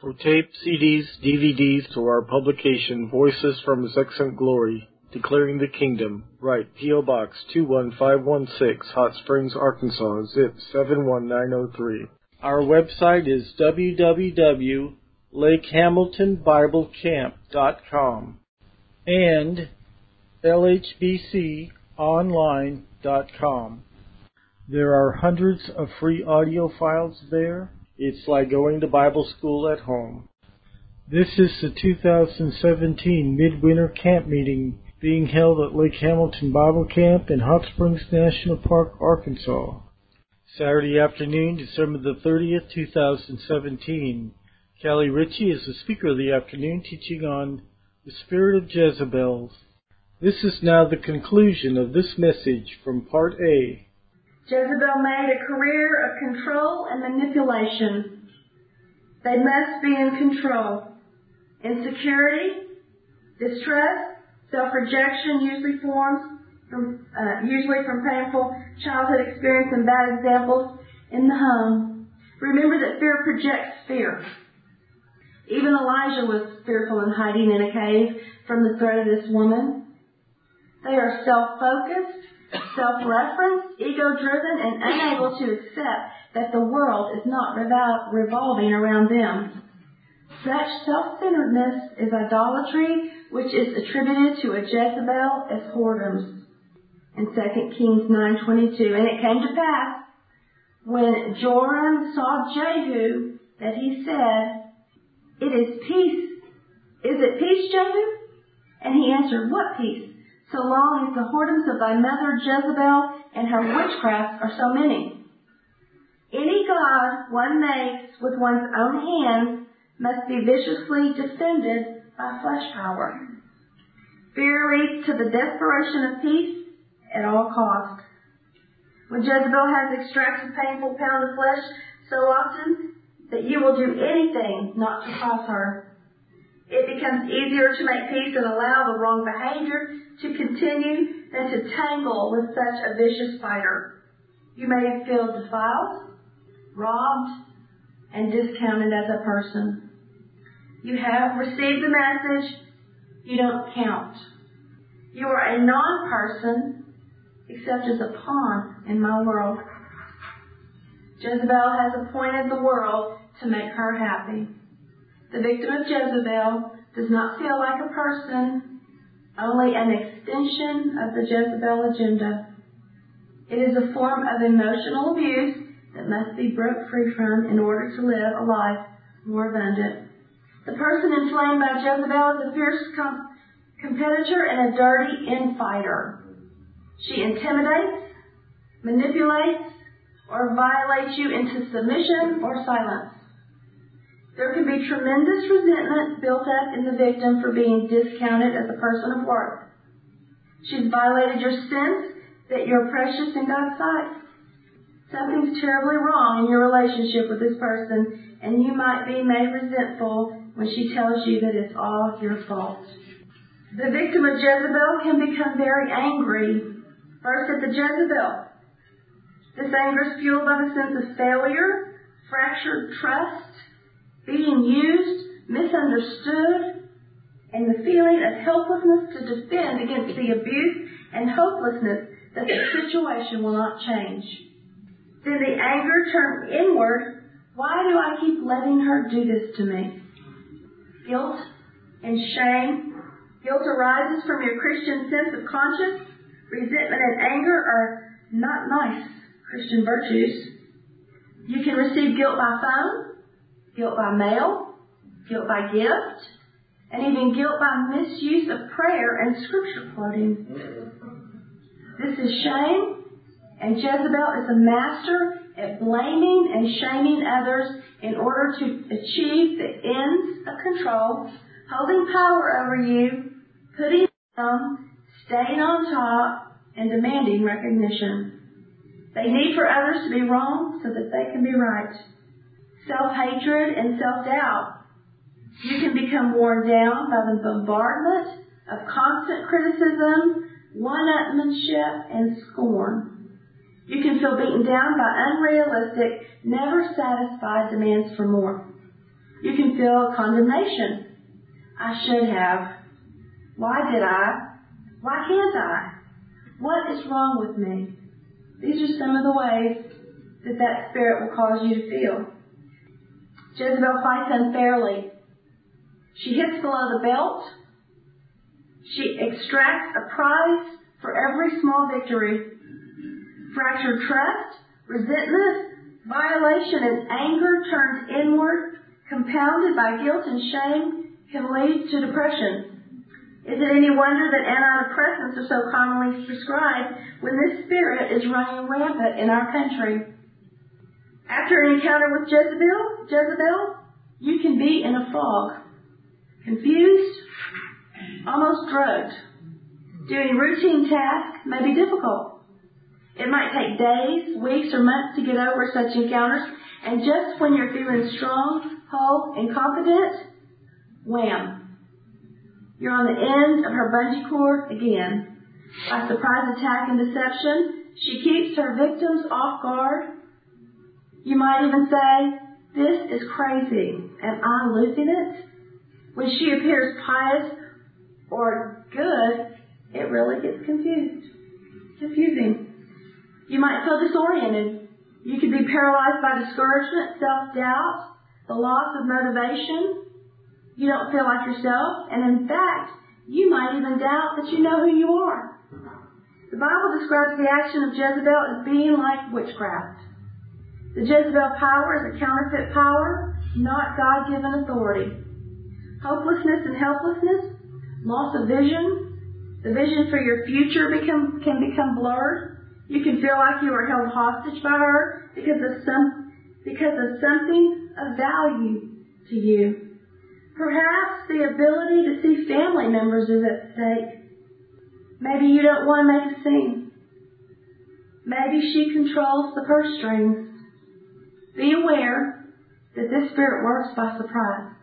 For tape, CDs, DVDs, or our publication, Voices from His Excellent Glory, Declaring the Kingdom, write P.O. Box 21516, Hot Springs, Arkansas, zip 71903. Our website is www.lakehamiltonbiblecamp.com and lhbconline.com. There are hundreds of free audio files there. It's like going to Bible school at home. This is the 2017 Midwinter Camp Meeting being held at Lake Hamilton Bible Camp in Hot Springs National Park, Arkansas. Saturday afternoon, December the 30th, 2017. Callie Ritchie is the speaker of the afternoon, teaching on the spirit of Jezebel. This is now the conclusion of this message from Part A. Jezebel made a career of control and manipulation. They must be in control. Insecurity, distress, self-rejection usually from painful childhood experience and bad examples in the home. Remember that fear projects fear. Even Elijah was fearful and hiding in a cave from the threat of this woman. They are self-focused, self-referenced, ego-driven, and unable to accept that the world is not revolving around them. Such self-centeredness is idolatry, which is attributed to a Jezebel as whoredoms. In 2 Kings 9:22, and it came to pass, when Joram saw Jehu, that he said, "It is peace. Is it peace, Jehu?" And he answered, "What peace? So long as the whoredoms of thy mother Jezebel and her witchcraft are so many. Any god one makes with one's own hands must be viciously defended by flesh power. Fear leads to the desperation of peace at all costs. When Jezebel has extracted a painful pound of flesh so often that you will do anything not to cross her, it becomes easier to make peace and allow the wrong behavior to continue than to tangle with such a vicious fighter. You may feel defiled, robbed, and discounted as a person. You have received the message, you don't count. You are a non-person, except as a pawn in my world. Jezebel has appointed the world to make her happy. The victim of Jezebel does not feel like a person, only an extension of the Jezebel agenda. It is a form of emotional abuse that must be broke free from in order to live a life more abundant. The person inflamed by Jezebel is a fierce competitor and a dirty infighter. She intimidates, manipulates, or violates you into submission or silence. There can be tremendous resentment built up in the victim for being discounted as a person of worth. She's violated your sense that you're precious in God's sight. Something's terribly wrong in your relationship with this person, and you might be made resentful when she tells you that it's all your fault. The victim of Jezebel can become very angry, first at the Jezebel. This anger is fueled by the sense of failure, fractured trust, being used, misunderstood, and the feeling of helplessness to defend against the abuse and hopelessness that the situation will not change. Then the anger turns inward. Why do I keep letting her do this to me? Guilt and shame. Guilt arises from your Christian sense of conscience. Resentment and anger are not nice Christian virtues. You can receive guilt by phone, guilt by mail, guilt by gift, and even guilt by misuse of prayer and scripture quoting. This is shame, and Jezebel is a master at blaming and shaming others in order to achieve the ends of control, holding power over you, putting down, staying on top, and demanding recognition. They need for others to be wrong so that they can be right. Self-hatred and self-doubt. You can become worn down by the bombardment of constant criticism, one-upmanship, and scorn. You can feel beaten down by unrealistic, never satisfied demands for more. You can feel condemnation. I should have. Why did I? Why can't I? What is wrong with me? These are some of the ways that spirit will cause you to feel. Jezebel fights unfairly. She hits below the belt. She extracts a prize for every small victory. Fractured trust, resentment, violation, and anger turned inward, compounded by guilt and shame, can lead to depression. Is it any wonder that antidepressants are so commonly prescribed when this spirit is running rampant in our country? After an encounter with Jezebel, you can be in a fog, confused, almost drugged. Doing routine tasks may be difficult. It might take days, weeks, or months to get over such encounters, and just when you're feeling strong, whole, and confident, wham! You're on the end of her bungee cord again. By surprise attack and deception, she keeps her victims off guard. You might even say, this is crazy. Am I losing it? When she appears pious or good, it really gets confusing. You might feel disoriented. You could be paralyzed by discouragement, self-doubt, the loss of motivation. You don't feel like yourself, and in fact, you might even doubt that you know who you are. The Bible describes the action of Jezebel as being like witchcraft. The Jezebel power is a counterfeit power, not God-given authority. Hopelessness and helplessness, loss of vision, the vision for your future can become blurred. You can feel like you are held hostage by her because of something of value to you. Perhaps the ability to see family members is at stake. Maybe you don't want to make a scene. Maybe she controls the purse strings. Be aware that this spirit works by surprise.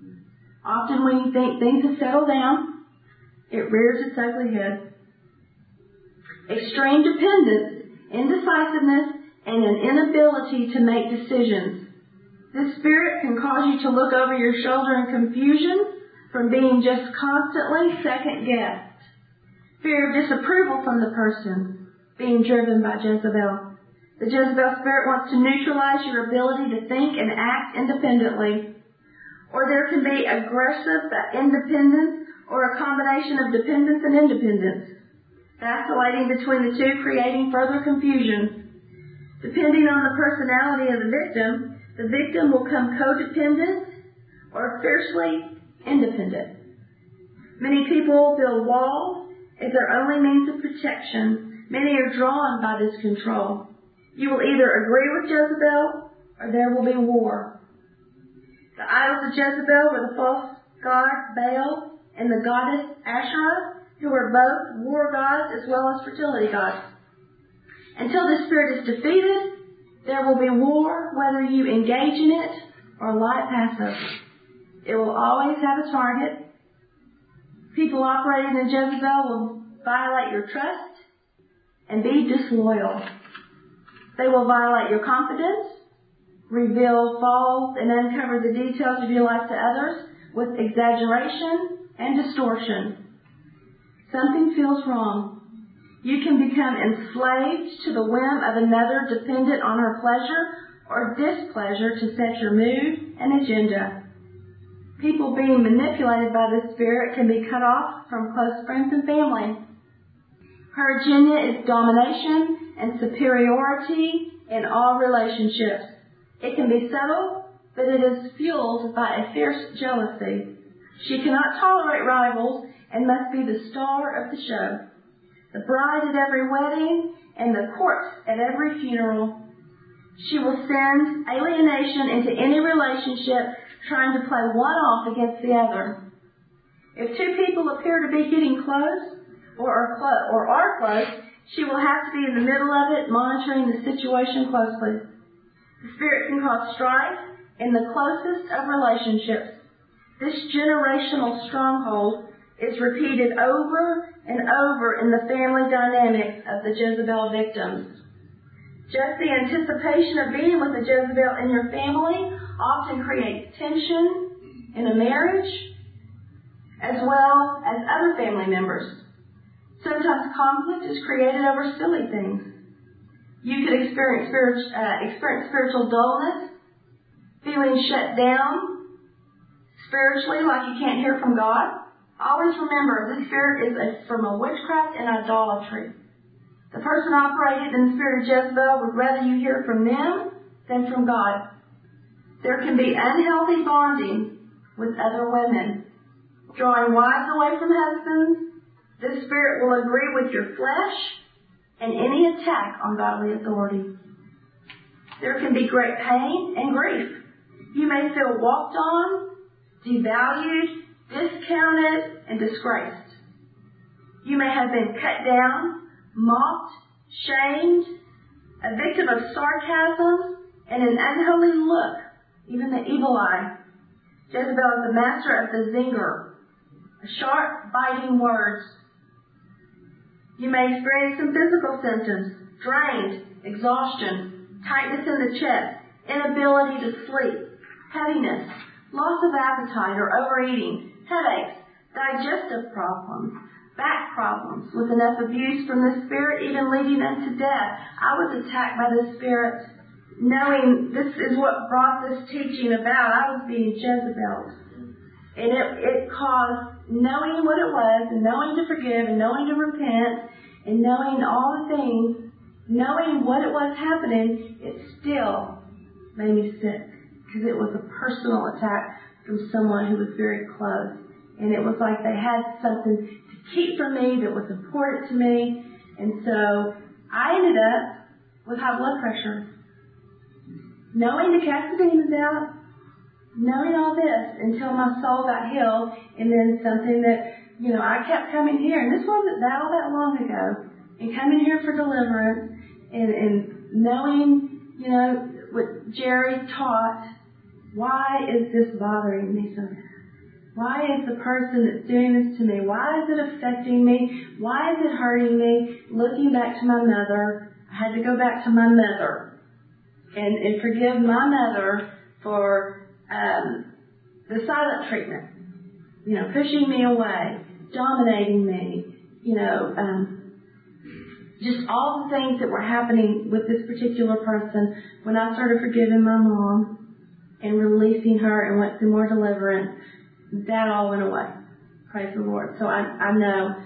Often when you think things have settled down, it rears its ugly head. Extreme dependence, indecisiveness, and an inability to make decisions. This spirit can cause you to look over your shoulder in confusion from being just constantly second-guessed. Fear of disapproval from the person being driven by Jezebel. The Jezebel spirit wants to neutralize your ability to think and act independently. Or there can be aggressive independence or a combination of dependence and independence, vacillating between the two, creating further confusion. Depending on the personality of the victim will become codependent or fiercely independent. Many people build walls as their only means of protection. Many are drawn by this control. You will either agree with Jezebel or there will be war. The idols of Jezebel were the false god Baal and the goddess Asherah, who are both war gods as well as fertility gods. Until this spirit is defeated, there will be war whether you engage in it or lie passive. It will always have a target. People operating in Jezebel will violate your trust and be disloyal. They will violate your confidence, reveal false and uncover the details of your life to others with exaggeration and distortion. Something feels wrong. You can become enslaved to the whim of another, dependent on her pleasure or displeasure to set your mood and agenda. People being manipulated by this spirit can be cut off from close friends and family. Her agenda is domination and superiority in all relationships. It can be subtle, but it is fueled by a fierce jealousy. She cannot tolerate rivals and must be the star of the show. The bride at every wedding and the corpse at every funeral. She will send alienation into any relationship trying to play one off against the other. If two people appear to be getting close or are close, she will have to be in the middle of it, monitoring the situation closely. The spirit can cause strife in the closest of relationships. This generational stronghold is repeated over and over in the family dynamics of the Jezebel victims. Just the anticipation of being with a Jezebel in your family often creates tension, in a marriage, as well as other family members. Sometimes conflict is created over silly things. You could experience spiritual dullness, feeling shut down spiritually, like you can't hear from God. Always remember, this spirit is from a witchcraft and idolatry. The person operating in the spirit of Jezebel would rather you hear from them than from God. There can be unhealthy bonding with other women, drawing wives away from husbands. This spirit will agree with your flesh and any attack on godly authority. There can be great pain and grief. You may feel walked on, devalued, discounted, and disgraced. You may have been cut down, mocked, shamed, a victim of sarcasm and an unholy look, even the evil eye. Jezebel is the master of the zinger, sharp, biting words. You may experience some physical symptoms: drained, exhaustion, tightness in the chest, inability to sleep, heaviness, loss of appetite or overeating, headaches, digestive problems, back problems. With enough abuse from the spirit, even leading unto death. I was attacked by the spirit, knowing this is what brought this teaching about. I was being Jezebeled. And it caused knowing what it was, and knowing to forgive, and knowing to repent, and knowing all the things, knowing what it was happening, it still made me sick. Because it was a personal attack from someone who was very close. And it was like they had something to keep from me that was important to me. And so I ended up with high blood pressure. Knowing to cast the demons out, knowing all this until my soul got healed, and then something that, I kept coming here, and this wasn't all that long ago, and coming here for deliverance, and knowing, what Jerry taught, why is this bothering me so bad? Why is the person that's doing this to me, why is it affecting me? Why is it hurting me? Looking back to my mother, I had to go back to my mother and forgive my mother for the silent treatment, pushing me away, dominating me, just all the things that were happening with this particular person. When I started forgiving my mom and releasing her and went through more deliverance, that all went away. Praise the Lord. So I know,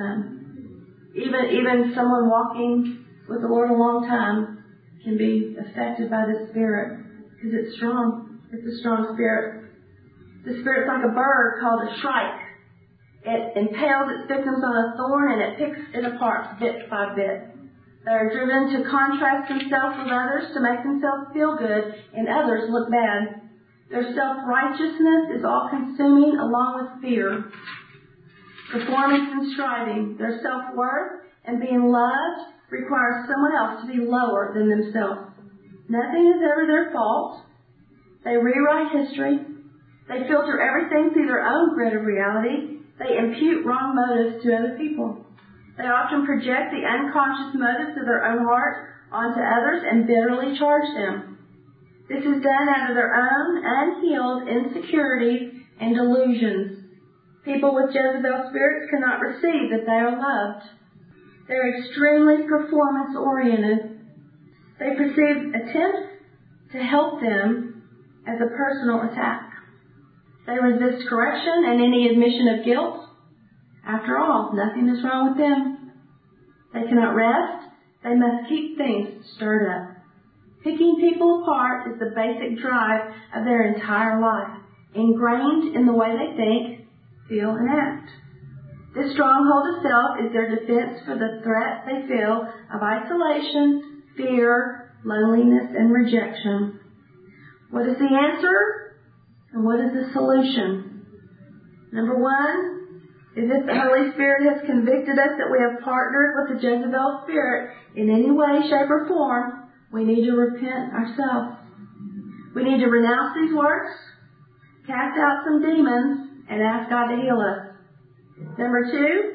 even someone walking with the Lord a long time can be affected by the Spirit, because it's strong. It's a strong spirit. The spirit's like a bird called a shrike. It impales its victims on a thorn, and it picks it apart bit by bit. They're driven to contrast themselves with others to make themselves feel good and others look bad. Their self-righteousness is all-consuming along with fear, performance and striving. Their self-worth and being loved requires someone else to be lower than themselves. Nothing is ever their fault. They rewrite history. They filter everything through their own grid of reality. They impute wrong motives to other people. They often project the unconscious motives of their own heart onto others and bitterly charge them. This is done out of their own unhealed insecurities and delusions. People with Jezebel spirits cannot receive that they are loved. They're extremely performance-oriented. They perceive attempts to help them as a personal attack. They resist correction and any admission of guilt. After all, nothing is wrong with them. They cannot rest. They must keep things stirred up. Picking people apart is the basic drive of their entire life, ingrained in the way they think, feel, and act. This stronghold of self is their defense for the threat they feel of isolation, fear, loneliness, and rejection. What is the answer? And what is the solution? Number one is if the Holy Spirit has convicted us that we have partnered with the Jezebel spirit in any way, shape, or form, we need to repent ourselves. We need to renounce these works, cast out some demons, and ask God to heal us. Number two,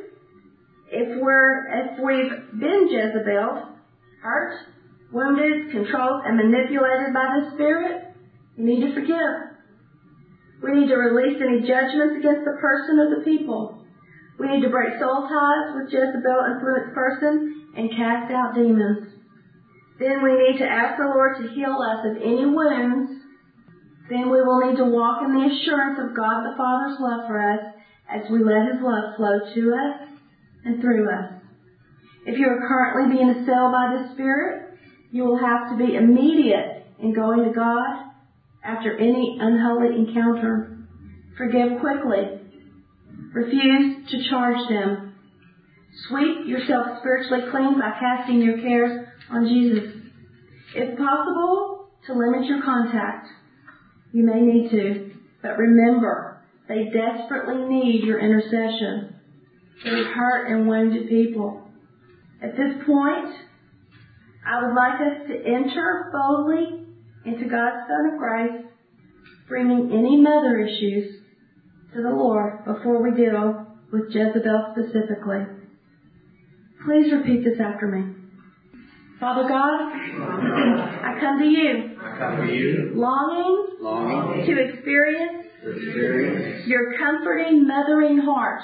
if we've been Jezebeled, hurt, wounded, controlled, and manipulated by the Spirit, we need to forgive. We need to release any judgments against the person or the people. We need to break soul ties with Jezebel-influenced person and cast out demons. Then we need to ask the Lord to heal us of any wounds. Then we will need to walk in the assurance of God the Father's love for us as we let His love flow to us and through us. If you are currently being assailed by the Spirit, you will have to be immediate in going to God after any unholy encounter. Forgive quickly. Refuse to charge them. Sweep yourself spiritually clean by casting your cares on Jesus. If possible, to limit your contact. You may need to, but remember, they desperately need your intercession. They hurt and wounded people. At this point, I would like us to enter boldly into God's throne of grace, bringing any mother issues to the Lord before we deal with Jezebel specifically. Please repeat this after me. Father God, I come to you, longing to experience your comforting, mothering heart.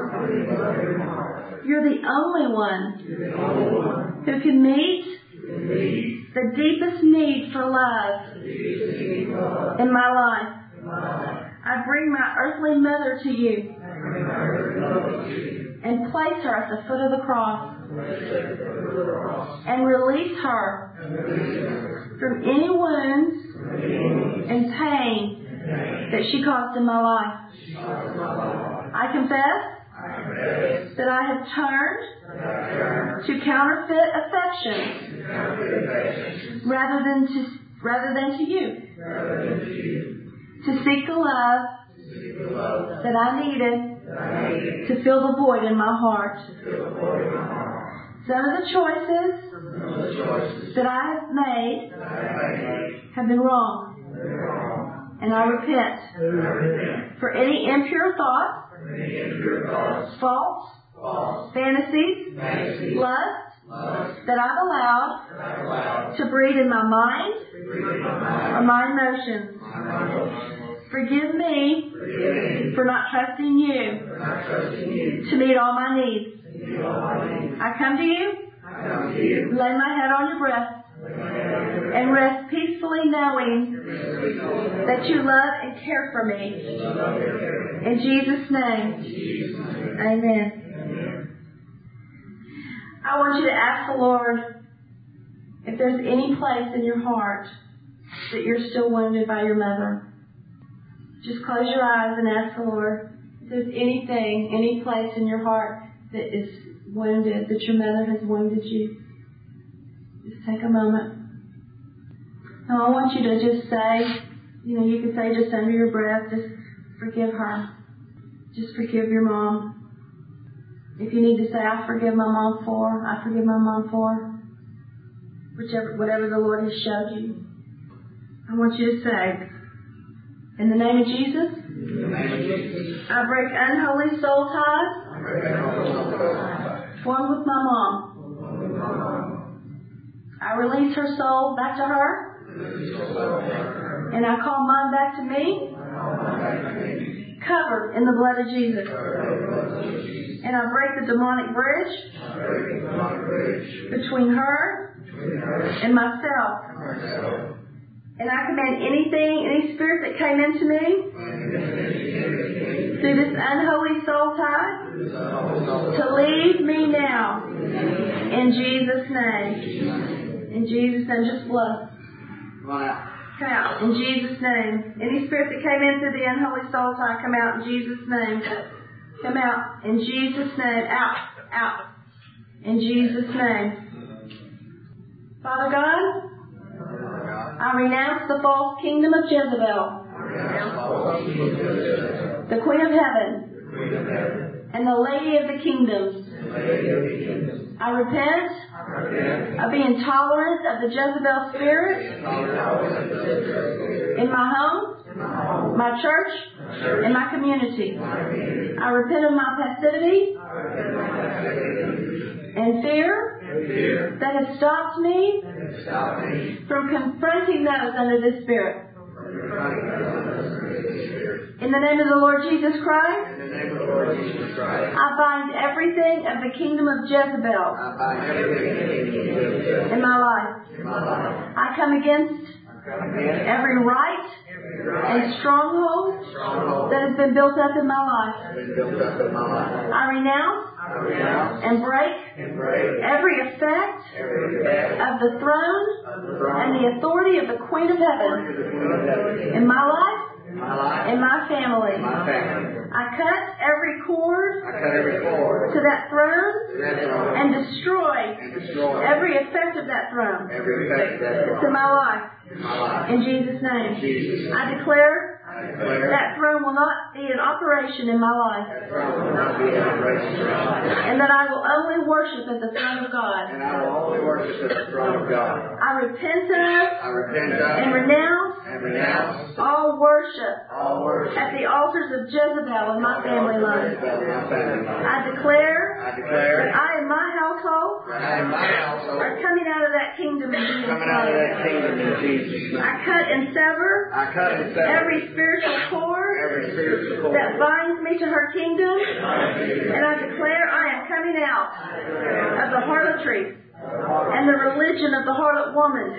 You're the only one who can meet the deepest need for love in my life. I bring my earthly mother to you and place her at the foot of the cross and release her from any wounds and pain that she caused in my life. I confess that I have turned to counterfeit affection rather than to you. To seek the love that I needed to fill the void in my heart. Some of the choices that I have made have been wrong. And I repent for any impure thoughts, faults, fantasies, lust that I've allowed to breed in my mind or my emotions. Forgive me for not trusting you to meet all my needs. I come to you, lay my head on your breast, and rest peacefully knowing that you love and care for me. In Jesus' name, amen. I want you to ask the Lord if there's any place in your heart that you're still wounded by your mother. Just close your eyes and ask the Lord if there's anything, any place in your heart that is wounded, that your mother has wounded you. Just take a moment. Now I want you to just say, you can say just under your breath, just forgive her. Just forgive your mom. If you need to say, I forgive my mom for, whatever the Lord has showed you. I want you to say, in the name of Jesus, I break unholy soul ties formed with my mom. I release her soul back to her, and I call mine back to me, covered in the blood of Jesus. And I break the demonic bridge between her and myself. And I command any spirit that came into me through this unholy soul tie to leave me now. In Jesus' name. In Jesus' name, just blood. Come out. In Jesus' name. Any spirit that came in through the unholy soul tie, come out in Jesus' name. Come out in Jesus' name. Out. In Jesus' name. Father God, I renounce the false kingdom of Jezebel, the Queen of Heaven, and the Lady of the Kingdoms. I repent of being tolerant of the Jezebel spirit in my home, my church, and my community. I repent of my passivity and fear that has stopped me from confronting those under this spirit. In the name of the Lord Jesus Christ, In the name of the Lord Jesus Christ, I bind everything of the kingdom of Jezebel I bind everything in my life. in my life. I come against every right and stronghold that has been built up in my life. I renounce and break every effect of the throne and the authority of the Queen of Heaven in my life, in my family. I cut every cord to that throne and destroy every effect of that throne to my life. In Jesus' name. I declare that throne will not be in operation in my life. And that I will only worship at the throne of God. I repent of and renounce all worship at the altars of Jezebel in my family life. I declare that I and my household are coming out of that kingdom in Jesus' name. I cut and sever every spiritual cord that binds me to her kingdom, and I declare I am coming out of the harlotry and the religion of the harlot woman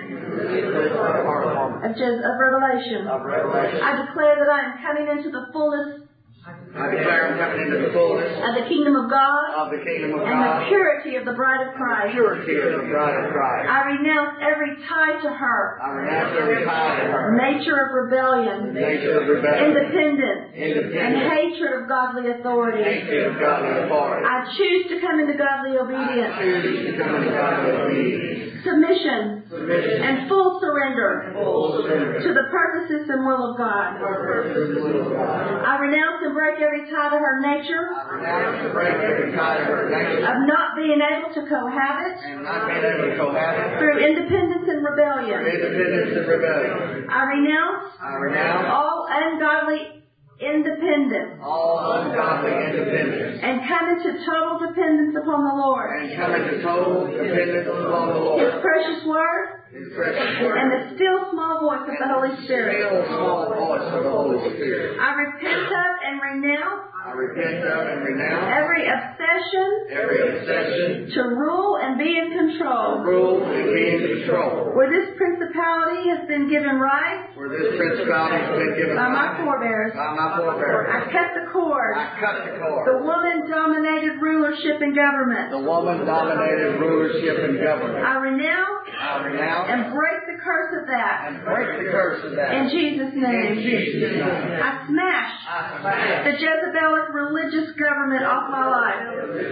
of Revelation. I declare that I am coming into the fullness I declare I'm coming into the fullness of the kingdom of God of the kingdom of and God, the purity of the bride of Christ. purity of the bride of Christ. I renounce every tie to her, I renounce every tie to her, nature of rebellion, nature of rebellion, independence, and hatred of godly authority. hatred of godly authority. I choose to come into godly obedience, Choose to come into godly obedience, submission, and full surrender to the purposes and will of God. I renounce and break every tie to her nature renounce and break every tie to her nature, of not being able to cohabit and not being able to cohabit through independence and rebellion. independence and rebellion. I renounce I renounce all ungodly independence all ungodly independence and come into total dependence upon the Lord, and come into total dependence upon the Lord. His precious word, His precious and word, the still small voice of the Holy Spirit. still small voice of the Holy Spirit. I repent of and renounce I repent of and renounce every obsession to to rule and be in control, rule and be in control, where this principality has been given right where this principality has been given by my by forebears. my forebears. I cut the cord. I cut the The cord. woman-dominated rulership and government. The woman-dominated rulership and government. I renounce I renounce and break the curse of that. and break the curse of that. In Jesus' name. In Jesus' name. I smash the Jezebelic religious government off my life.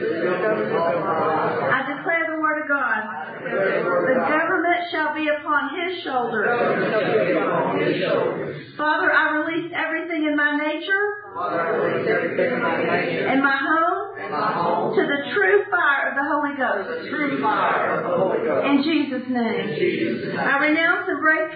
I declare the word of God. The government shall be upon his shoulders. Father, I release everything in my nature and my home to the true fire of the Holy Ghost. In Jesus' name. I renounce and break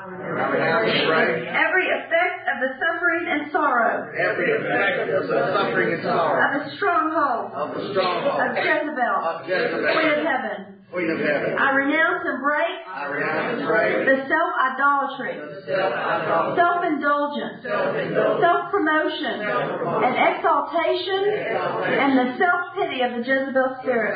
every effect of the suffering and sorrow Every effect of the suffering and sorrow of the stronghold of the stronghold of Jezebel, of Jezebel, Queen of Heaven. Queen of Heaven. I renounce and break I renounce and break the self-idolatry, self-indulgence, self-promotion, and exaltation, and the self-pity of the Jezebel spirit.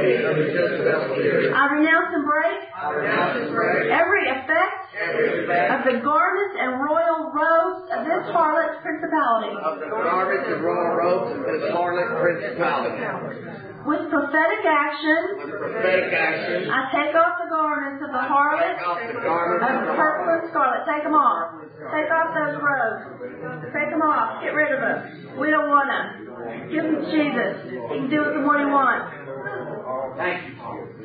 I renounce and break every effect of the garments and royal robes of this harlot principality. of the garments and royal robes of this harlot principality. With prophetic action, With prophetic action, I take off the garments of the harlot take off the garments of of the purple and scarlet. Take them off. Take off those robes. Take them off. Get rid of them. We don't want them. Give them to Jesus. He can do with them what he wants. Thank you.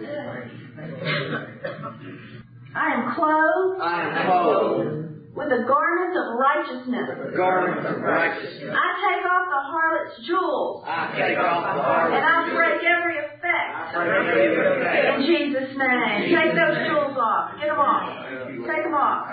I am clothed I am clothed with the garments of righteousness. with the garments of righteousness. I take off the harlot's jewels. I take off the And harlot's I break every effect. every effect. In Jesus' name. Take those jewels off. Get them off. Take them off.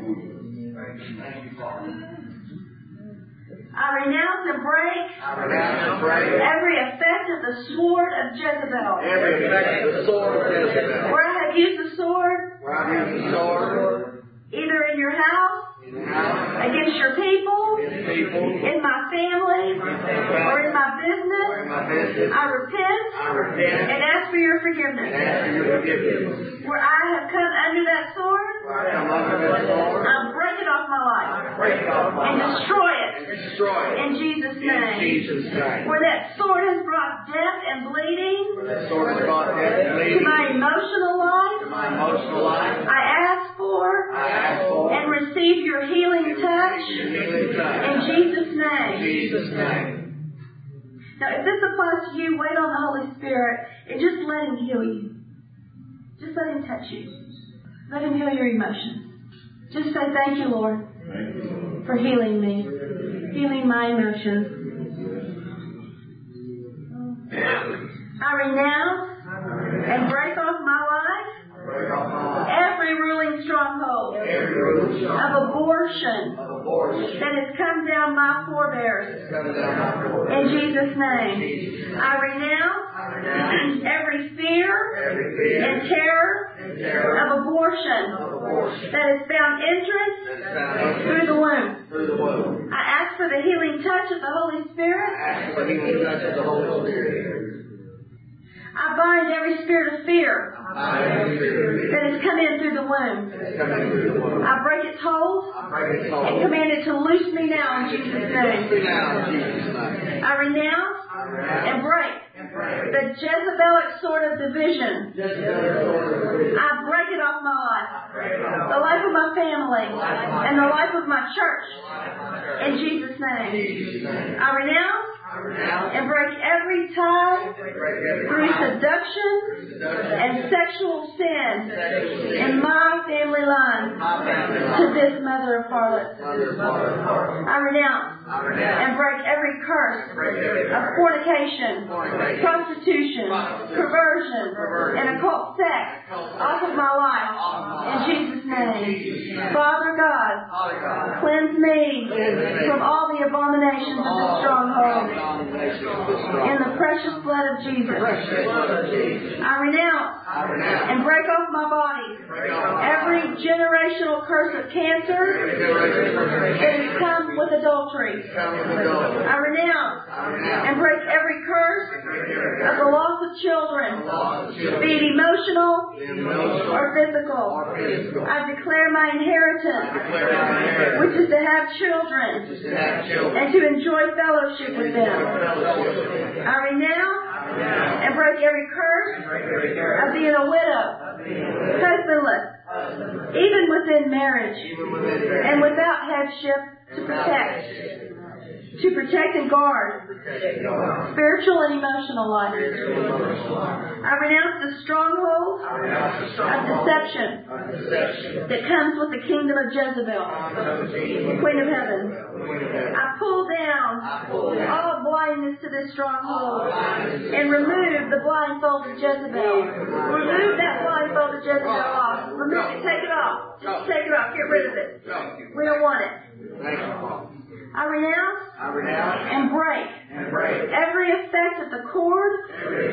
I renounce and break I renounce and break every effect of the sword of Jezebel. every effect of the sword of Jezebel. Where I have used the sword, Where I use the sword either in your house, in the house, against your people, in my family, or in my business. I repent and ask for your forgiveness. Where I have come under that sword, I break it off my life and destroy it in Jesus' name. Where that sword has brought death and bleeding to my emotional life, I ask for and receive your healing touch in Jesus' name. Now, if this applies to you, wait on the Holy Spirit and just let Him heal you. Just let Him touch you. Let Him heal your emotions. Just say, thank you, Lord, for healing me, healing my emotions. I renounce and break off my life every ruling stronghold of abortion that has come down my forebears. In Jesus' name, I renounce every fear and terror of abortion that has found entrance through the womb. I ask for the healing touch of the Holy Spirit. I bind every spirit of fear that has come in through the womb. I break its hold and command it to loose me now in Jesus' name. I renounce and break the Jezebelic sword of division. I break it off my life, the life of my family, and the life of my church. In Jesus' name. I renounce and break every tie through seduction and sexual sin in my family line to this mother of harlots. I renounce and break every curse of fornication, prostitution, perversion, and occult sex off of my life in Jesus' name. Father God, cleanse me from all the abominations of the stronghold. In the precious blood of Jesus. I renounce and break off my body every generational curse of cancer that has come with adultery. I renounce and break every curse of the loss of children, be it emotional or physical. I declare my inheritance, which is to have children and to enjoy fellowship with them. I renounce and break every curse of being a widow, husbandless, even within marriage, and without headship to protect and guard spiritual and emotional life. I renounce the stronghold of deception that comes with the kingdom of Jezebel, Queen of Heaven. I pull down all blindness to this stronghold and remove the blindfold of Jezebel. Remove that blindfold of Jezebel off. Remove it. Take it off. Just take it off. Get rid of it. We don't want it. I renounce and break every effect of the cord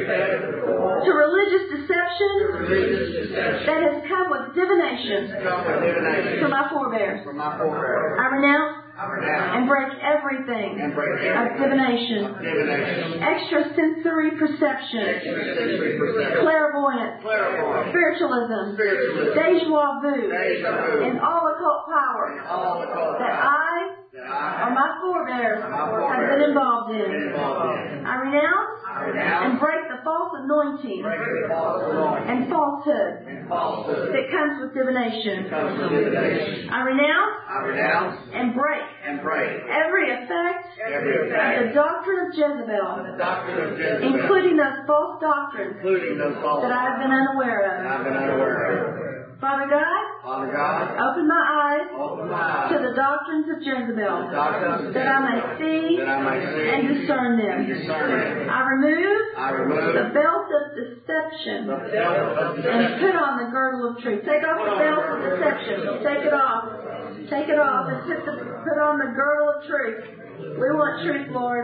to religious deception that has come with divination from my forebears. I renounce and break everything of divination, extrasensory perception, clairvoyance, spiritualism, deja vu, and all occult power that I or my forebears have been involved in. I renounce and break the false anointing and falsehood that comes with divination. I renounce and break every effect of the doctrine of Jezebel, including those false doctrines that I have been unaware of. Father God, open my eyes to the doctrines of Jezebel, that I may see and discern them. I remove the belt of deception and put on the girdle of truth. Take off the belt of deception. Take it off. Take it off and put on the girdle of truth. We want truth, Lord.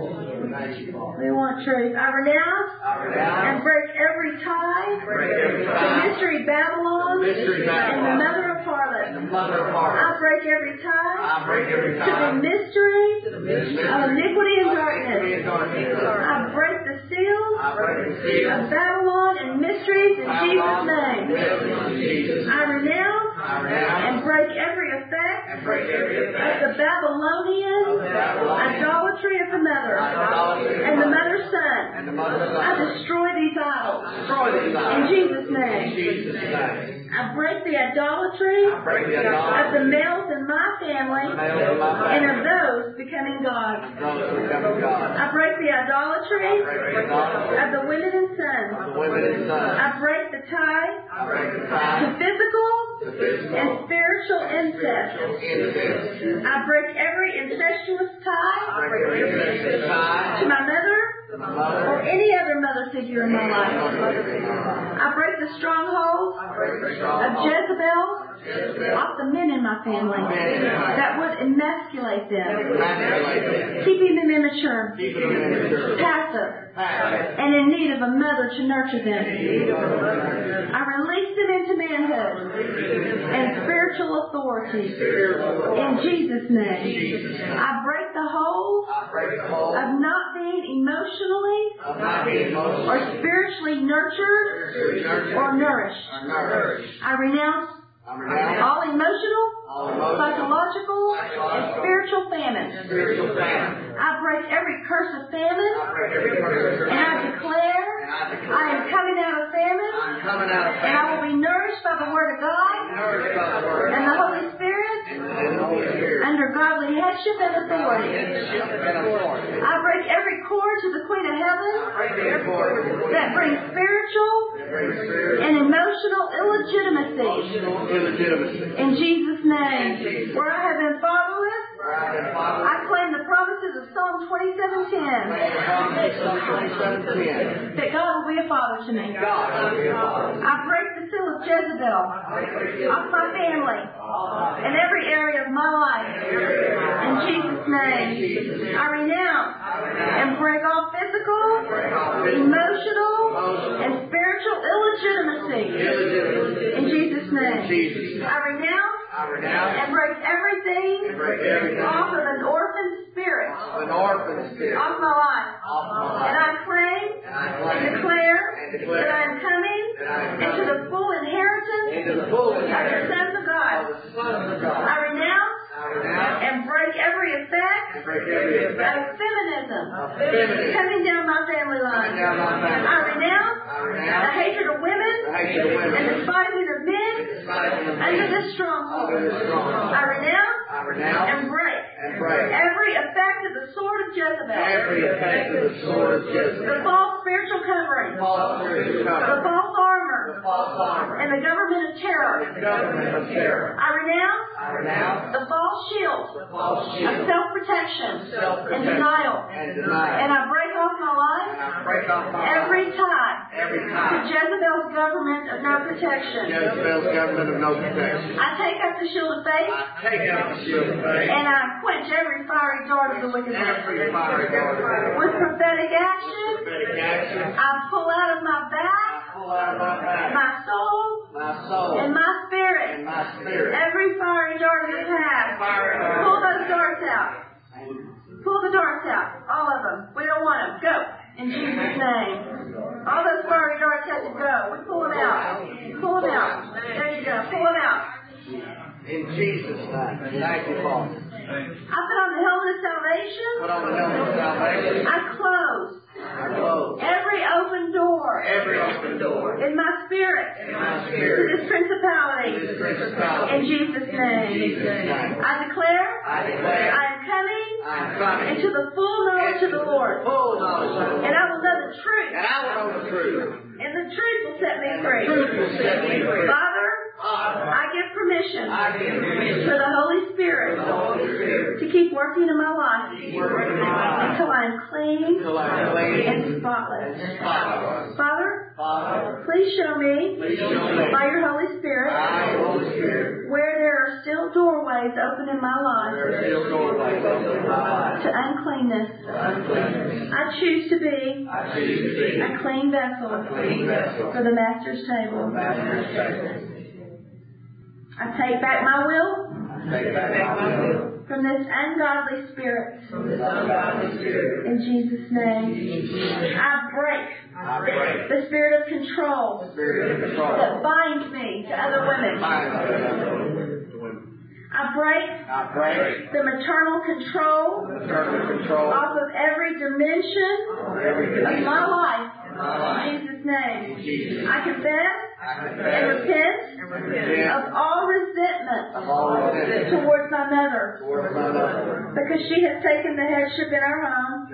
We want truth. I renounce and break every tie to mystery Babylon and the mother of harlots heart. And the mother of harlots. I break every tie. I break every To the tie. mystery To the mystery of iniquity and of darkness. iniquity and darkness. I break the seals I break the seal of Babylon and mysteries in Jesus' name. in Jesus' name. I renounce I renounce and break every effect and break every of effect the Babylonian of the Babylonian idolatry of the mother idolatry and the mother's son. and the mother's I son. destroy these idols Destroy these in idols. Jesus' In name. Jesus' name. I break the idolatry I break the of the idolatry males in my family males in my and of family. those becoming God. Those who become of God. I break the idolatry I break the idolatry of the women and sons. of the women and sons. I break the tie I break the to tie physical to physical and spiritual incest. incest. I break every incestuous I tie break every incestuous tie to my mother to my mother or any other mother figure in my life. I break the strongholds of Jezebel off the men in my family that would emasculate them, keeping them immature, passive, and in need of a mother to nurture them. I release them into manhood and spiritual authority in Jesus' name. I break the hold of not being emotionally or spiritually nurtured or nourished. I renounce all emotional, psychological, and spiritual famine. I break every curse of famine, and I declare I am coming out of famine, and I will be nourished by the Word of God and the Holy Spirit under godly headship and authority. I break every cord to the Queen of Heaven that brings spiritual and emotional illegitimacy. In Jesus' name, where I have been fatherless, I claim the promises of Psalm 27:10 that God will be a father to me. I break the seal of Jezebel off my family and every area of my life. In Jesus' name, I renounce and break all physical, emotional, and spiritual illegitimacy. In Jesus' name, I renounce and break everything off of an orphan spirit off my life. And I claim and declare that I am coming into the full inheritance of the sons of God. I renounce and break every effect of feminism coming down my family line. I renounce the hatred of women and the despising of men under this stronghold. I renounce and break every effect of the sword of Jezebel, the false spiritual covering, the false armor, and the government of terror. I renounce the false shield of self-protection and denial. And I break off my life every tie to Jezebel's government of no protection. I take up the shield of faith and I quench every fiery dart of the wicked one. With prophetic action, I pull out of my back, my soul, and my spirit every fiery dart of the past. Pull those darts out. Pull the darts out. All of them. We don't want them. Go. In Jesus' name. All those fiery darts have to go. We pull them out. Pull them out. There you go. Pull them out. In Jesus' name. Thank you, Father. I put on the helmet of salvation. I close every open door in my spirit to this principality. In Jesus' name. I declare I am coming into the full knowledge of the Lord. And I will know the truth. And the truth will set me free. Father, I give permission for the Holy Spirit to keep working in my life until I am clean and spotless. Father, please show me by your Holy Spirit where there are still doorways open in my life to uncleanness. I choose to be a clean vessel for the Master's table. I take back my will Take back my will from this ungodly spirit. from this ungodly spirit. In Jesus' name. I break the spirit of control Spirit of control. that binds me to other women. I break the maternal control off of every dimension of my life. In Jesus' name. I confess and repent of all resentment towards my mother because she has taken the headship in our home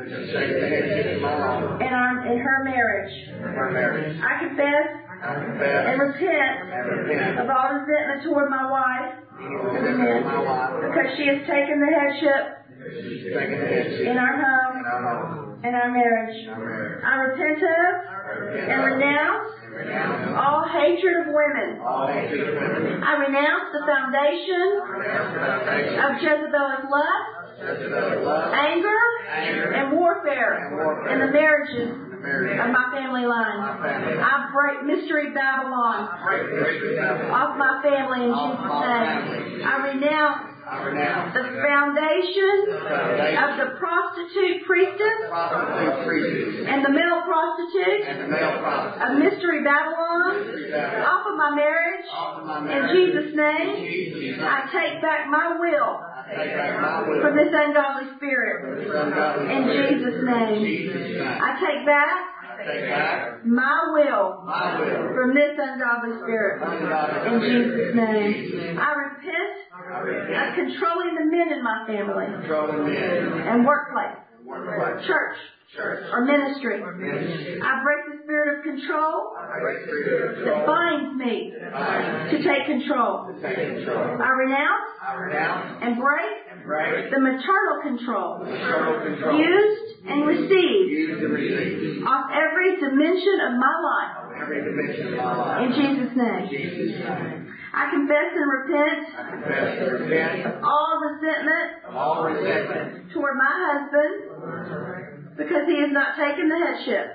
and in her marriage. I confess and repent of all resentment toward my wife because she has taken the headship in our home and our marriage. I repent of and renounce all hatred of women. I renounce the foundation of Jezebelic lust, anger, and warfare in the marriages of my family line. I break mystery Babylon off my family in Jesus' name. I renounce the foundation of the prostitute priestess and the male prostitute of mystery Babylon off of my marriage. In Jesus' name, I take back my will from this ungodly spirit. In Jesus' name, I take back my will from this ungodly spirit. In Jesus' name, I repent of controlling the men in my family and workplace, church, or ministry. I break the spirit of control that binds me to take control. I renounce and break the maternal control used and received off every dimension of my life. In Jesus' name. I confess and repent of all resentment toward my husband because he has not taken the headship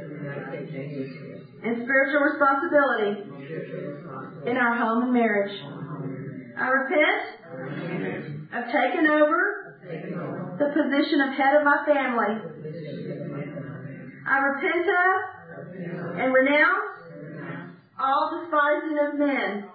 and spiritual responsibility in our home and marriage. I repent of taking over the position of head of my family. I repent of and renounce all despising of men.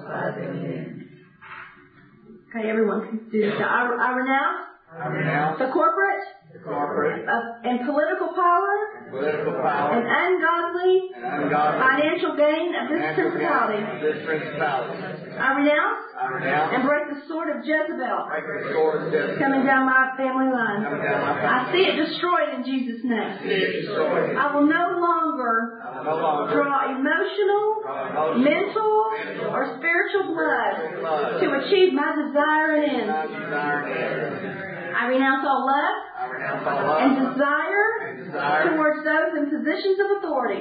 Okay, everyone can do this. I renounce the corporate and political power and ungodly financial gain of this principality. I renounce and break the sword of Jezebel coming down my family line. I see it destroyed in Jesus' name. I will no longer draw emotional, mental, or spiritual blood to achieve my desire and end. I renounce all lust and desire towards those in positions of authority.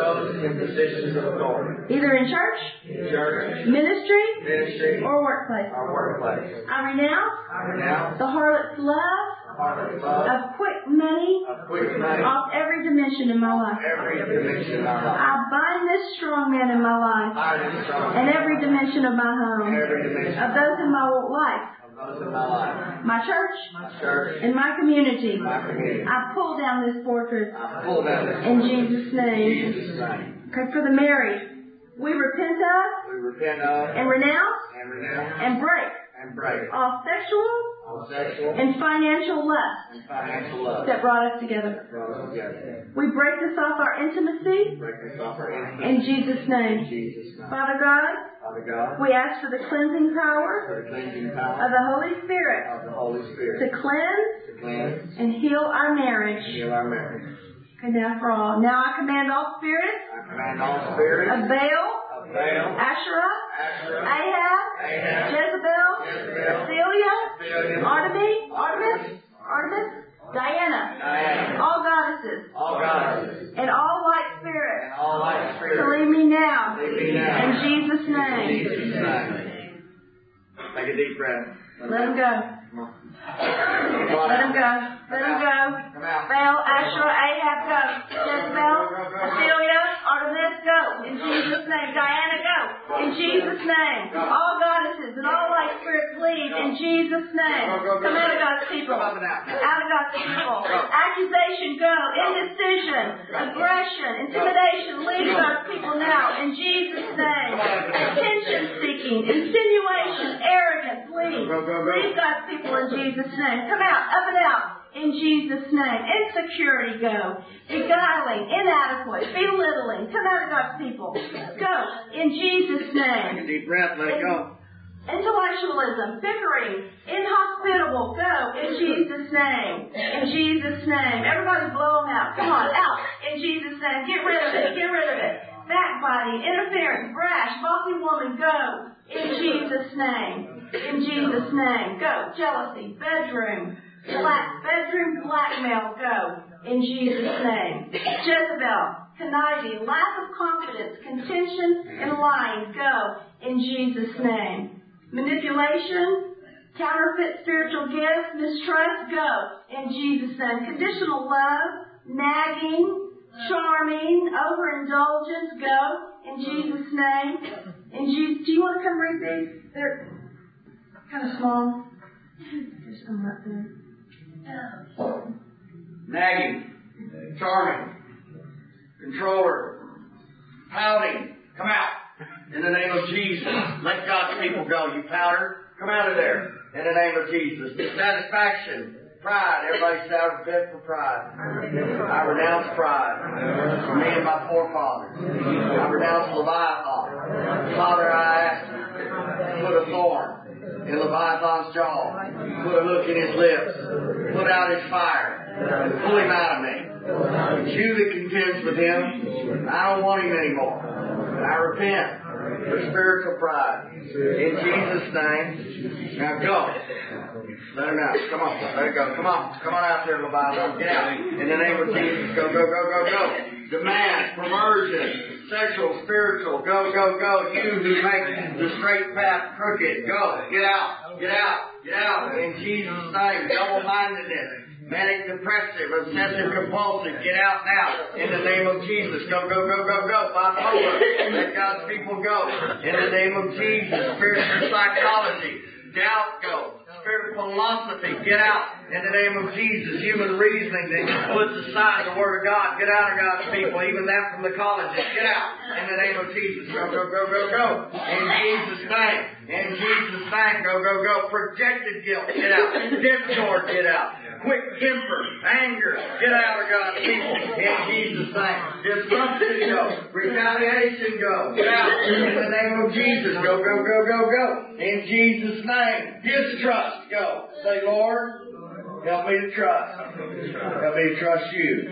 Either in church, ministry, or workplace. I renounce the harlot's love of quick money off every dimension in my life. I bind this strong man in my life and every dimension of my home, of those in my life. My church, and my community. I pull down this fortress in Jesus' name. Okay, for the married, we repent of and renounce and break all sexual and financial lust that brought us together. We break this off our intimacy in Jesus' name. Father God, we ask for the cleansing power of the Holy Spirit to cleanse and heal our marriage. Okay, now for all. Now I command all spirits of Baal, Asherah, Ahab, Jezebel, Celia, Artemis, Diana, all goddesses, and all white spirits, to leave me now, in Jesus' name. Take a deep breath. Let him go. Let him go. Let him go. Baal, Asherah, Ahab, go. Jezebel, Celia, Artemis, go. In Jesus' name. Diana, go. In Jesus' name. All goddesses and all light spirits leave in Jesus' name. Come out of God's people. Out of God's people. Accusation, go. Indecision, aggression, intimidation, leave God's people now in Jesus' name. Attention seeking, insinuation, arrogance, leave. Leave God's people in Jesus' name. Come out, up and out. In Jesus' name. Insecurity, go. Beguiling, inadequate, belittling. Come out of God's people. Go. In Jesus' name. Take a deep breath, let it go. Intellectualism, bickering, inhospitable, go. In Jesus' name. In Jesus' name. Everybody blow them out. Come on, out. In Jesus' name. Get rid of it. Get rid of it. Backbiting, interference, brash, bossy woman, go. In Jesus' name. In Jesus' name. Go. Jealousy, bedroom blackmail, go. In Jesus' name. Jezebel, conniving, lack of confidence, contention, and lying, go. In Jesus' name. Manipulation, counterfeit spiritual gifts, mistrust, go. In Jesus' name. Conditional love, nagging, charming, overindulgence, go. In Jesus' name. In Jesus. Do you want to come read these? They're kind of small. Just come right there. Nagging, charming, controller, pouting, come out in the name of Jesus. Let God's people go. You powder, come out of there in the name of Jesus. Dissatisfaction, pride. Everybody say, I repent for pride. I renounce pride for me and my forefathers. I renounce Leviathan. Father, I ask you, put a thorn in Leviathan's jaw. Put a hook in his lips. Put out his fire. And pull him out of me. It's you that contends with him. I don't want him anymore. And I repent for spiritual pride. In Jesus' name. Now go. Let him out. Come on. Let it go. Come on. Come on out there, Leviathan. Get out. In the name of Jesus. Go, go, go, go, go. Demand, perversion, sexual, spiritual. Go, go, go. You who make the straight path crooked. Go. Get out. Get out. Get out. In Jesus' name. Double-mindedness. Manic depressive, obsessive compulsive, get out now. In the name of Jesus. Go, go, go, go, go. Bipolar. Let God's people go. In the name of Jesus. Spiritual psychology. Doubt, go. Spirit philosophy, get out. In the name of Jesus. Human reasoning that puts aside the Word of God. Get out of God's people. Even that from the colleges. Get out. In the name of Jesus. Go, go, go, go, go. In Jesus' name. In Jesus' name. Go, go, go. Projected guilt. Get out. Discord. Get out. Quick temper. Anger. Get out of God's people. In Jesus' name. Disruption. Go. Retaliation. Go. Get out. In the name of Jesus. Go, go, go, go, go. In Jesus' name. Distrust. Go. Say, Lord, help me to trust. Help me to trust you.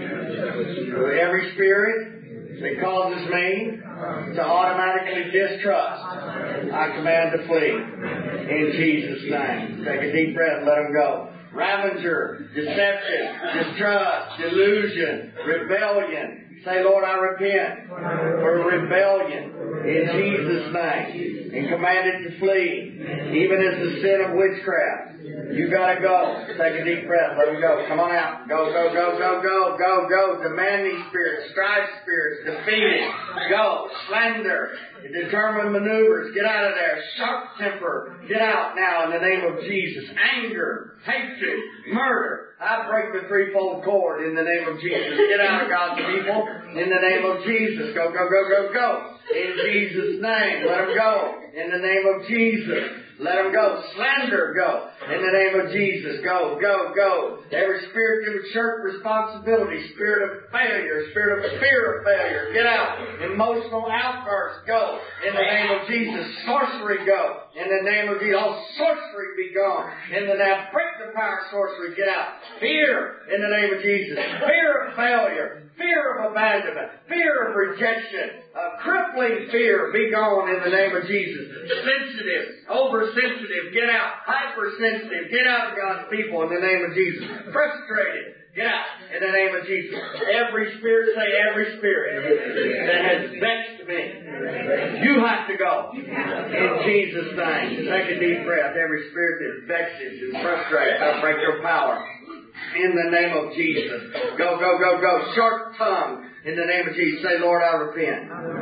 Every spirit that causes me to automatically distrust, I command to flee. In Jesus' name. Take a deep breath and let them go. Ravager, deception, distrust, delusion, rebellion. Say, Lord, I repent for rebellion in Jesus' name. And command it to flee. Even as the sin of witchcraft. You gotta go. Take a deep breath. Let them go. Come on out. Go, go, go, go, go, go, go. Demanding spirits, strife spirits, defeated. Go. Slander. Determined maneuvers. Get out of there. Sharp temper. Get out now in the name of Jesus. Anger, hatred, murder. I break the threefold cord in the name of Jesus. Get out of God's people in the name of Jesus. Go, go, go, go, go. In Jesus' name. Let them go. In the name of Jesus. Let them go. Slander, go. In the name of Jesus. Go, go, go. Every spirit that would shirk responsibility, spirit of failure, spirit of fear of failure, get out. Emotional outbursts, go. In the name of Jesus. Sorcery, go. In the name of Jesus. All sorcery be gone. In the name, break the power of sorcery, get out. Fear, in the name of Jesus. Fear of failure. Fear of abandonment. Fear of rejection. Crippling fear, be gone in the name of Jesus. Sensitive, oversensitive, get out. Hypersensitive, get out of God's people in the name of Jesus. Frustrated, get out in the name of Jesus. Every spirit, say every spirit that has vexed me, you have to go in Jesus' name. Take a deep breath. Every spirit that vexes and frustrates, I'll break your power. In the name of Jesus. Go, go, go, go. Short tongue. In the name of Jesus. Say, Lord, I repent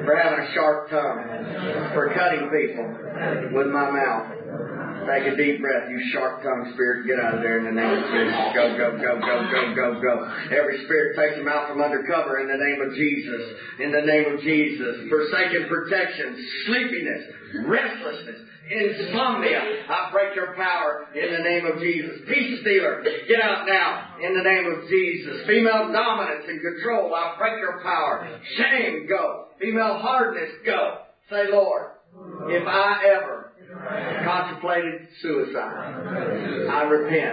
for having a sharp tongue, for cutting people with my mouth. Take a deep breath, you sharp-tongued spirit. Get out of there in the name of Jesus. Go, go, go, go, go, go, go. Every spirit takes them out from under cover in the name of Jesus. In the name of Jesus. Forsaken protection, sleepiness, restlessness, insomnia. I break your power in the name of Jesus. Peace stealer, get out now in the name of Jesus. Female dominance and control, I break your power. Shame, go. Female hardness, go. Say, Lord, if I ever contemplated suicide, I repent.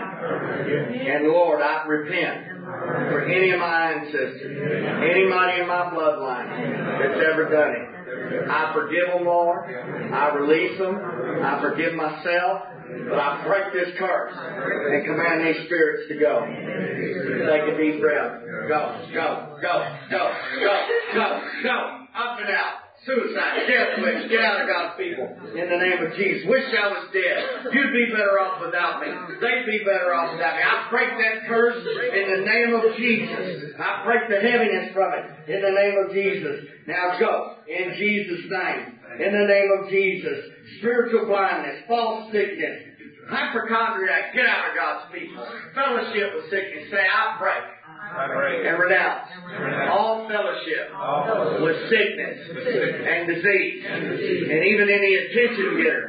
And Lord, I repent for any of my ancestors, anybody in my bloodline that's ever done it. I forgive them, Lord. I release them. I forgive myself. But I break this curse and command these spirits to go. Take a deep breath. Go, go, go, go, go, go, go. Up and out. Suicide, death wish, get out of God's people in the name of Jesus. Wish I was dead. You'd be better off without me. They'd be better off without me. I break that curse in the name of Jesus. I break the heaviness from it in the name of Jesus. Now go in Jesus' name. In the name of Jesus. Spiritual blindness, false sickness, hypochondriac, get out of God's people. Fellowship with sickness, say, I break. And renounce all fellowship with sickness and disease and even any attention getter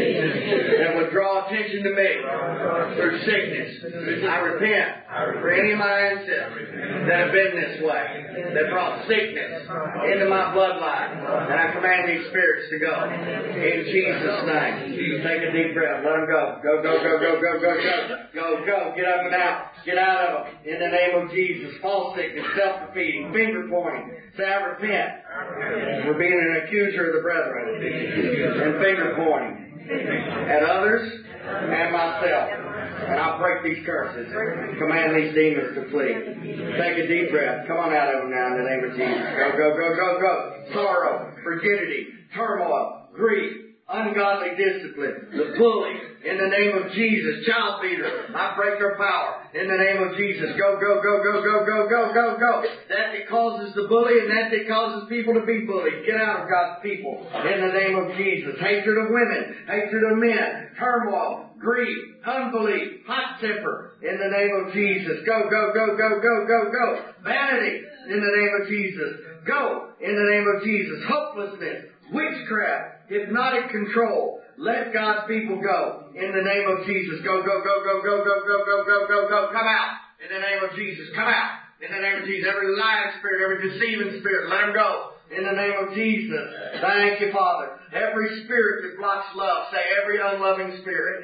that would draw attention to me through sickness. I repent for any of my ancestors that have been this way, that brought sickness into my bloodline, and I command these spirits to go in Jesus' name. Take a deep breath. Let them go. Go, go, go, go, go, go, go. Go, go. Get up and out. Get out of them in the name of Jesus. False sickness, self-defeating, finger pointing. Say, I repent for being an accuser of the brethren and finger pointing at others and myself. And I'll break these curses. Command these demons to flee. Take a deep breath. Come on out of them now in the name of Jesus. Go, go, go, go, go. Sorrow, frigidity, turmoil, grief, ungodly discipline, the bully, in the name of Jesus, child beater, I break their power, in the name of Jesus, go, go, go, go, go, go, go, go, go, that causes the bully and that causes people to be bullied, get out of God's people, in the name of Jesus, hatred of women, hatred of men, turmoil, grief, unbelief, hot temper, in the name of Jesus, go, go, go, go, go, go, go, vanity, in the name of Jesus, go, in the name of Jesus, hopelessness, witchcraft, hypnotic control. Let God's people go. In the name of Jesus. Go, go, go, go, go, go, go, go, go, go, go. Come out. In the name of Jesus. Come out. In the name of Jesus. Every lying spirit, every deceiving spirit, let them go. In the name of Jesus. Thank you, Father. Every spirit that blocks love, say every unloving spirit,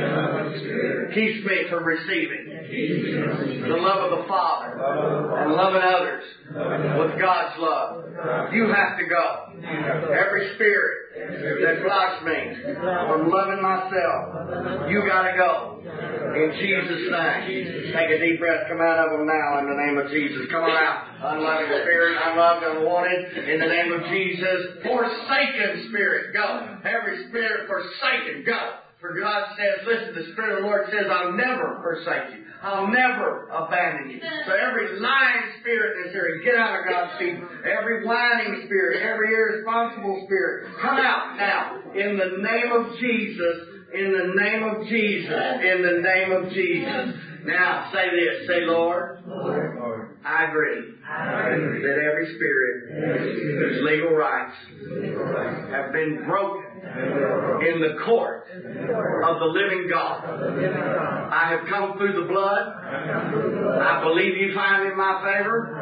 keeps me from receiving the love of the Father and loving others with God's love. You have to go. Every spirit that blocks me from loving myself, you got to go. In Jesus' name. Take a deep breath. Come out of them now in the name of Jesus. Come on out. Unloving spirit, unloved, unwanted. In the name of Jesus. Forsaken spirit, go. Every spirit forsaken, go. For God says, listen, the Spirit of the Lord says, I'll never forsake you. I'll never abandon you. So every lying spirit in this area, get out of God's people. Every whining spirit, every irresponsible spirit, come out now. In the name of Jesus. In the name of Jesus. In the name of Jesus. Now, say this. Say, Lord, I agree that every spirit whose legal rights have been broken in the court of the living God. I have come through the blood. I believe you find in my favor.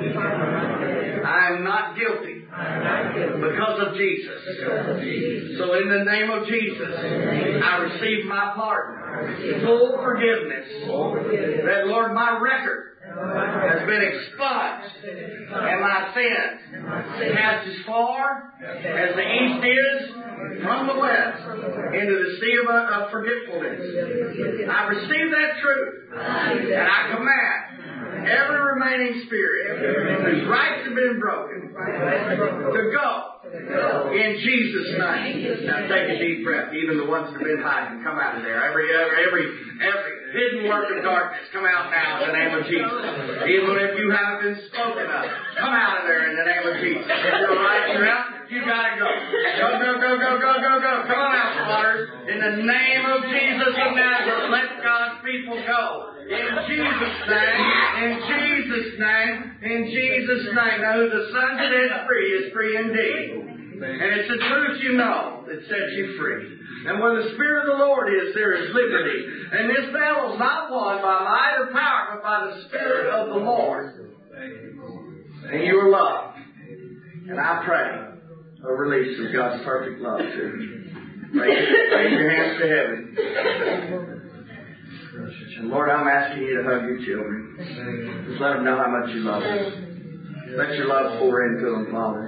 I am not guilty because of Jesus. So in the name of Jesus, I receive my pardon, full forgiveness. That, Lord, my record has been expunged, and my sins cast as far as the east is from the west into the sea of forgetfulness. I receive that truth, and I command every remaining spirit whose rights have been broken to go. In Jesus' name. Now take a deep breath. Even the ones that have been hiding, come out of there. Every hidden work of darkness, come out now in the name of Jesus. Even if you haven't been spoken of, come out of there in the name of Jesus. If you're right, you're out, you gotta go. Go, go, go, go, go, go, go. Come on out, slaughters. In the name of Jesus of Nazareth, let God's people go. In Jesus' name, in Jesus' name, in Jesus' name. Now who the Son sets free is free indeed. And it's the truth you know that sets you free. And where the Spirit of the Lord is, there is liberty. And this battle's not won by might or power, but by the Spirit of the Lord. And you are loved. And I pray a release of God's perfect love to you. Raise your hands to heaven. And Lord, I'm asking you to hug your children. Just let them know how much you love them. Let your love pour into them, Father.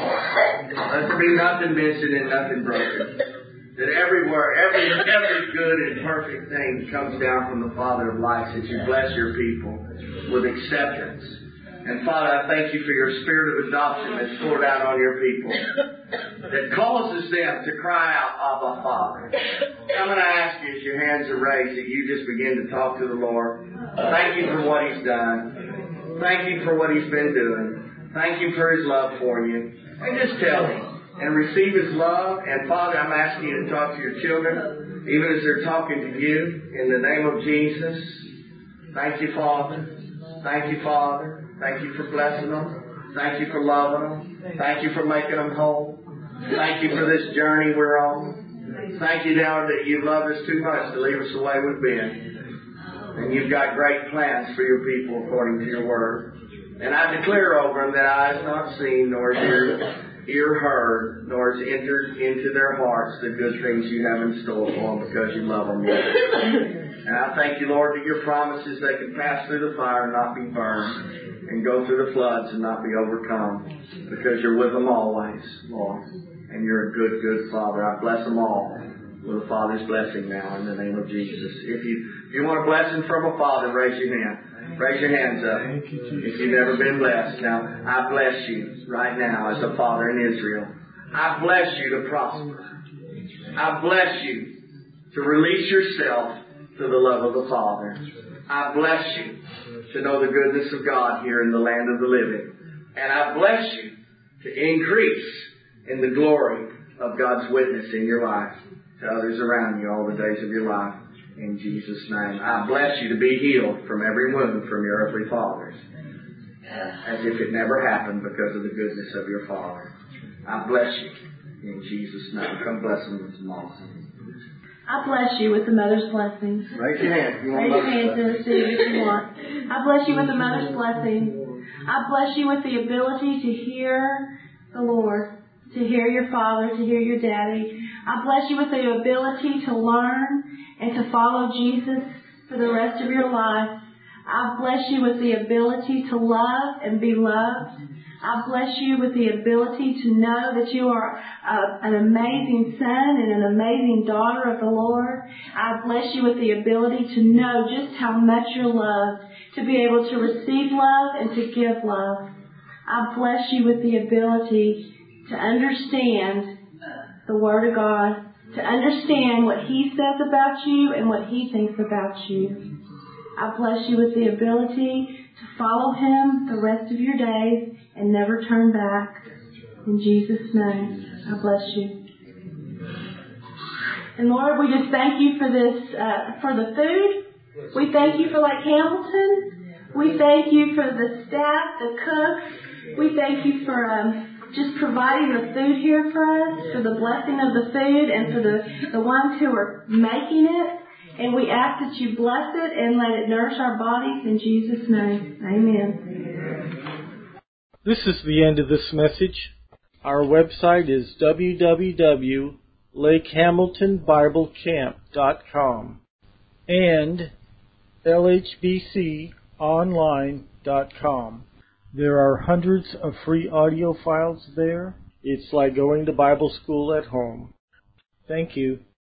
Let there be nothing missing and nothing broken. That everywhere, every good and perfect thing comes down from the Father of lights. That you bless your people with acceptance. And Father, I thank you for your spirit of adoption that's poured out on your people. That causes them to cry out, Abba, Father. I'm going to ask you as your hands are raised that you just begin to talk to the Lord. Thank you for what He's done. Thank you for what He's been doing. Thank you for His love for you. And just tell Him and receive His love. And Father, I'm asking you to talk to your children, even as they're talking to you, in the name of Jesus. Thank you, Father. Thank you, Father. Thank you for blessing them. Thank you for loving them. Thank you for making them whole. Thank you for this journey we're on. Thank you, now that you love us too much to leave us the way we've been. And you've got great plans for your people according to your word. And I declare over them that eye has not seen, nor ear heard, nor has entered into their hearts the good things you have in store for them because you love them. And I thank you, Lord, that your promises they can pass through the fire and not be burned, and go through the floods and not be overcome, because you're with them always, Lord. And you're a good, good Father. I bless them all with a Father's blessing now in the name of Jesus. If you want a blessing from a Father, raise your hand. Raise your hands up. If you've never been blessed. Now, I bless you right now as a father in Israel. I bless you to prosper. I bless you to release yourself to the love of the Father. I bless you to know the goodness of God here in the land of the living. And I bless you to increase in the glory of God's witness in your life to others around you all the days of your life. In Jesus' name. I bless you to be healed from every wound from your earthly fathers, as if it never happened because of the goodness of your Father. I bless you in Jesus' name. Come bless them with some awesome. I bless you with the mother's blessings. Raise your hand. Raise your hand to receive if you want. I bless you with the mother's blessing. I bless you with the ability to hear the Lord, to hear your Father, to hear your Daddy. I bless you with the ability to learn and to follow Jesus for the rest of your life. I bless you with the ability to love and be loved. I bless you with the ability to know that you are an amazing son and an amazing daughter of the Lord. I bless you with the ability to know just how much you're loved, to be able to receive love and to give love. I bless you with the ability to understand the Word of God, to understand what He says about you and what He thinks about you. I bless you with the ability to follow Him the rest of your days and never turn back. In Jesus' name, I bless you. And Lord, we just thank you for this, for the food. We thank you for Lake Hamilton. We thank you for the staff, the cooks. We thank you for just providing the food here for us, for the blessing of the food, and for the ones who are making it. And we ask that you bless it and let it nourish our bodies in Jesus' name. Amen. This is the end of this message. Our website is www.lakehamiltonbiblecamp.com and lhbconline.com. There are hundreds of free audio files there. It's like going to Bible school at home. Thank you.